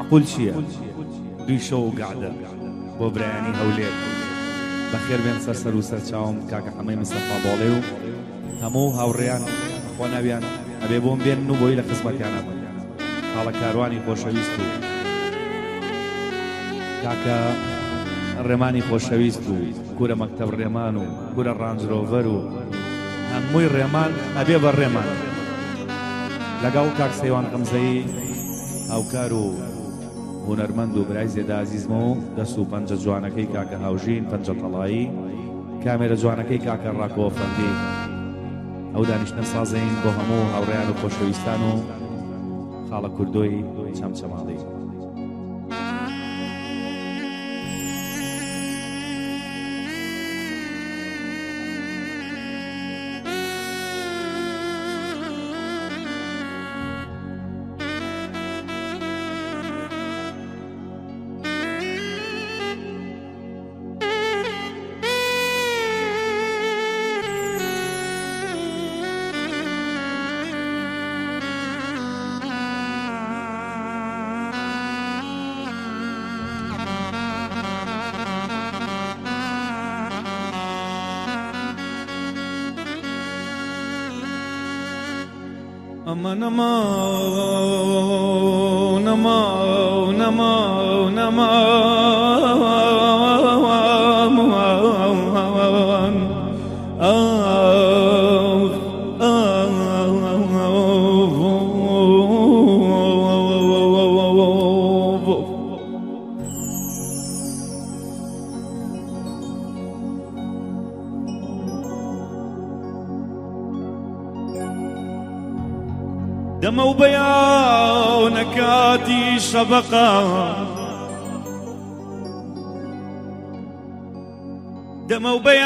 معقول چییە دوی شەو و گعدە بۆ برایانی هەولێر بەخێر بێن سەر و سەرچاوم کاکە حەمەی مستەفا بۆڵێ و هەموو هاوڕێیان خۆ ناویان ئەبێ بۆم بێن و بۆی لە خزمەتیانە خاڵە کاروانی خۆشەویست و کاکە ڕێمانی خۆشەویست و گورە مەکتەب ڕێمان و گورە ڕانجرۆڤەر و هەمووی ڕێمان ئەبێ بە ڕێمان لەگەڵ کاک سەیوان قەمزەی هاوکار و هونەرمەند و برای زێدە عەزیزمەوە دەست و پەنجە جوانەکەی کاکە هاوژین پەنجە تەڵایی کامێرە جوانەکەی کاکە ڕاکۆ فەندی ئەو دانیشتە سازین بۆ هەموو هاوڕێیان و خۆشەویستان و خاڵە کوردۆی چەمچەماڵی Aman aman aman aman دم وبيانك آتي شبقا دم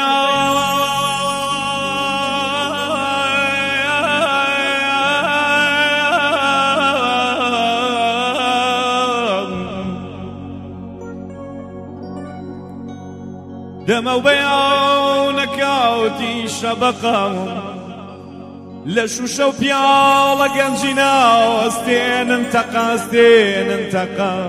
وبيانك آتي شبقا لشوشة وبيالة قنجنا واستين انتقى استين انتقى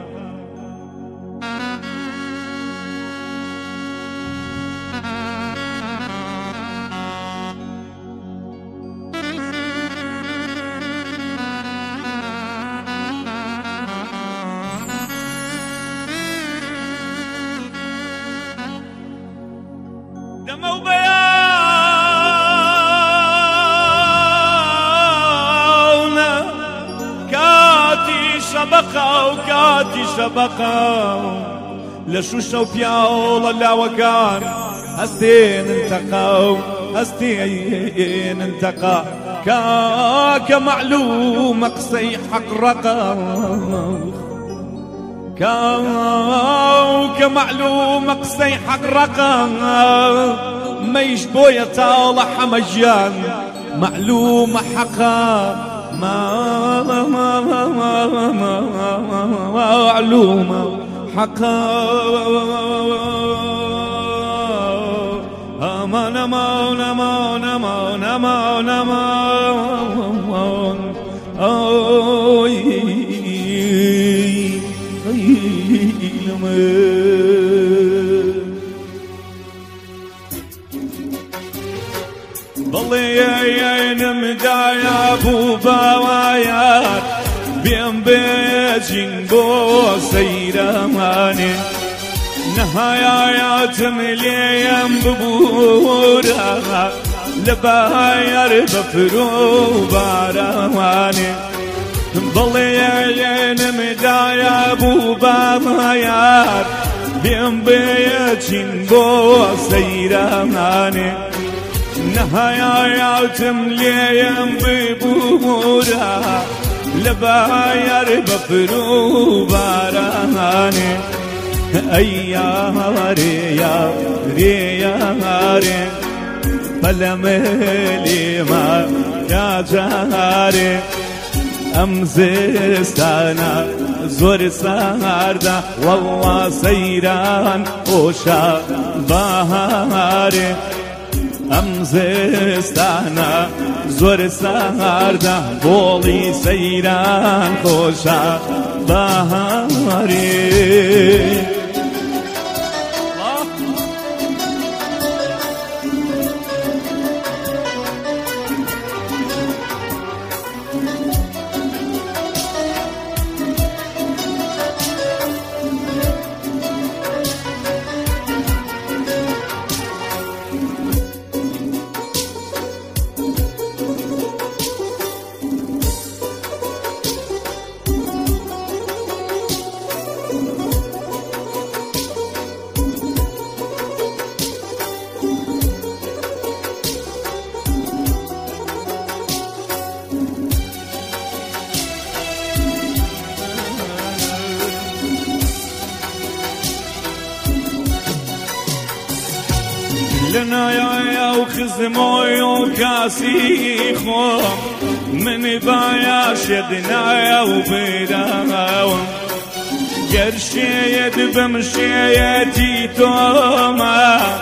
شبقا لشوشة وبيالة لاوقان هستين انتقى هستين انتقى كاك معلومة قصي حق رقا كاك معلومة قصي حق رقا ما يشبو يطالح مجان معلومة حقا معلومة حقا أمان أمان أمان أمان أمان أمان ضلي نمدايا ابو باويات بين بيجين بو سيرماني نهايا تمليم ببورا لباير بفرو بارماني ضلي نمدايا ابو باويات بين بيجين بو سيرماني نهايا تمليم ببورا لباير بفرو باراني أيا ريا ريا ري فلملي ما يا جاري أمزستانا زور ساردا والله سيران وشا بهاري ئەم زستانە زۆر ساردە بۆڵی سەیران خۆشە بەهارێ لنايا وخزموي وكاسي خوم من بايا شدنايا وبيراوم قرشيد بمشيتي توما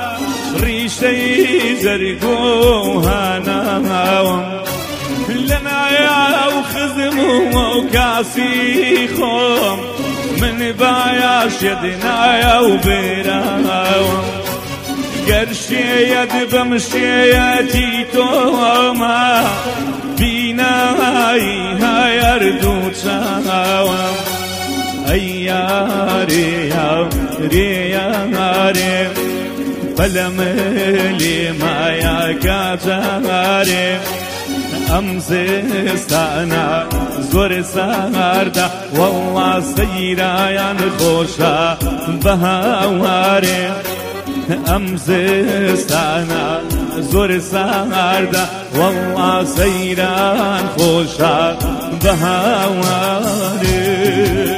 ريشي زرقوها ناوم لنايا وخزموي وكاسي خوم من بايا شدنايا وبيراوم قرشيد بمشيتي توما بيناي هايردو تساوم اياري يا رياري فلملي ما يا كاتاري امزستانا زور ساردا والله سيرا يا نخوشا بهواري امزستانا زور ساردا والله سيران خوشا بهواري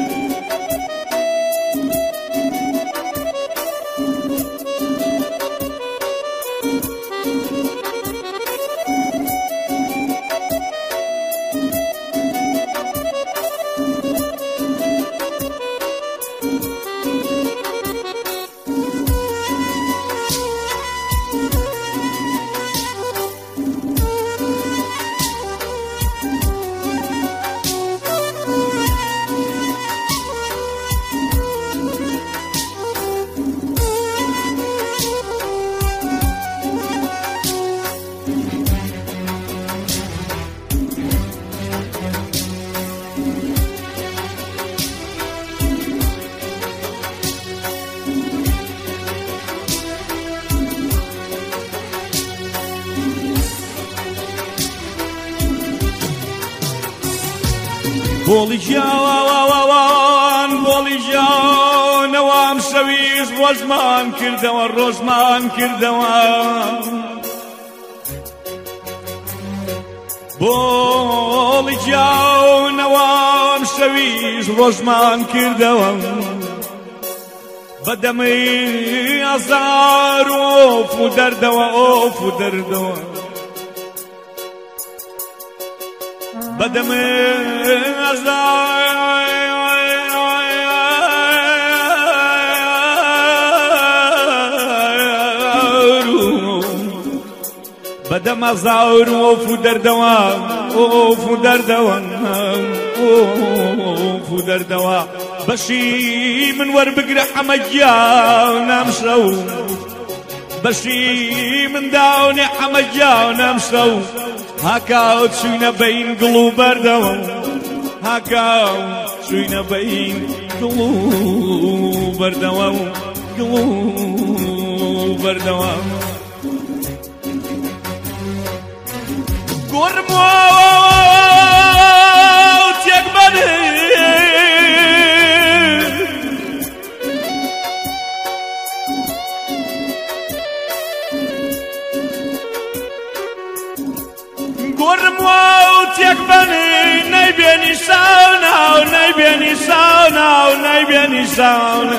بۆڵی جاوان بۆڵی جاونەوام شەویش ڕۆژمان کردەوە ڕۆژمان کردەوە بۆڵی جاونەوام شەویش ڕۆژمان کردەوە بەدەمەی ئازار ئۆف و دەردەوە ئۆف و دەردەوە بدمي بدم أزعر وفو دردوان وفو دردوان وفو دردوان بشي من ور بقرح حمجا ونمشو بشي من داوني حمجا ونمشو هاكاو تشوينا بين قلوب بردوان هاكاو تشوينا بين قلوب بردوان قلوب بردوان قرموت يقبلي قرموت يقبلي نيبيني ساونا ونيبيني ساونا ونيبيني ساونا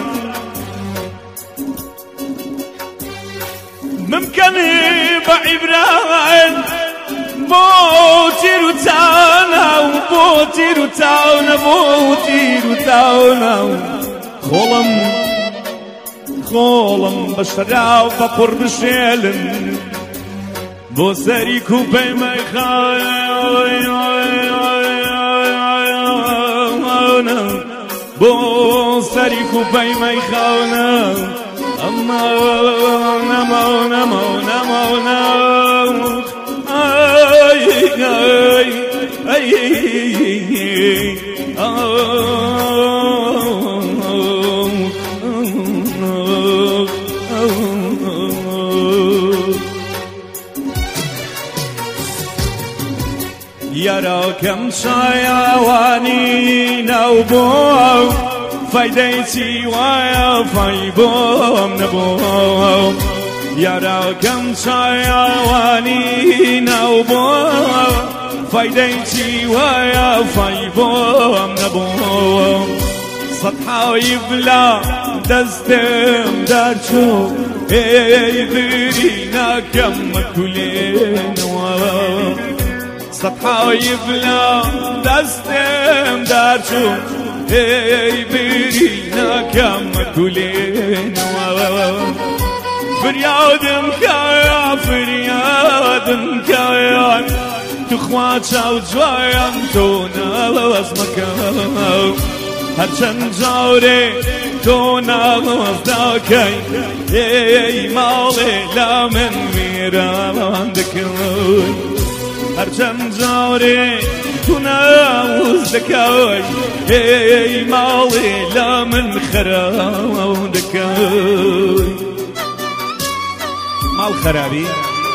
ممكن بعبران بوتيرو تاونا وبوتيرو تاونا بوتيرو تاونا خۆڵم بە شەراو بە قوڕ بشێلن بۆ سەری کوپەی مەیخاونە بۆ سەری کوپەی مەیخاونە یاراکەم شایەوانی نەوبوو فەیدەی چی وایە فەی بۆم نەبوو یاراکەم شایەوانی نەوبوو فەیدەی چی وایە فەی بۆم نەبوو سەد حاوی بلا دەستم دەرچوو ئێی برینەکەم مەکولێنەوە سەد حاوی بلا دەستم دەرچوو ئێی برینەکەم مەکولێنەوە فریادم کایە فریادم کایە توخوا چاو جوایان تۆ ناوەز مەکە هەرچەند جاورێ تۆ ناوەز داکەی ئێی ماڵێ لا من میران دەکەی هەرچەند جاورێ تۆ ناوەز دەکەی ئێی ماڵێ لا من خەراو دەکەی ماڵ خەرابی